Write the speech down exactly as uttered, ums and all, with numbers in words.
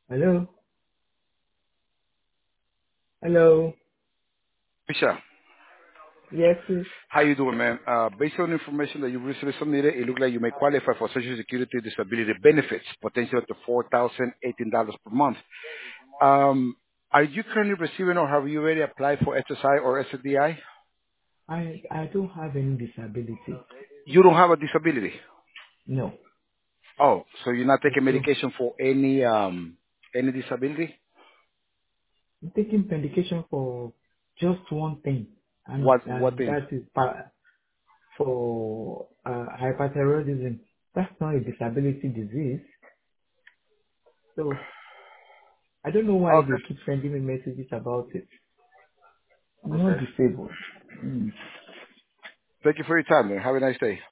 Hello? Hello? Misha, Yes, please. how you doing, man? Uh, based on information that you recently submitted, it looks like you may qualify for Social Security disability benefits, potentially up to four thousand eighteen dollars per month. Um, are you currently receiving or have you already applied for S S I or S D I? I I don't have any disability. You don't have a disability. No, Oh, so you're not I taking don't. medication for any um any disability? I'm taking medication for just one thing, and What what and thing? that is pa- for uh, hyperthyroidism. That's not a disability disease. So I don't know why Okay. they keep sending me messages about it. I'm not Okay. disabled. Mm. Thank you for your time, man. Have a nice day.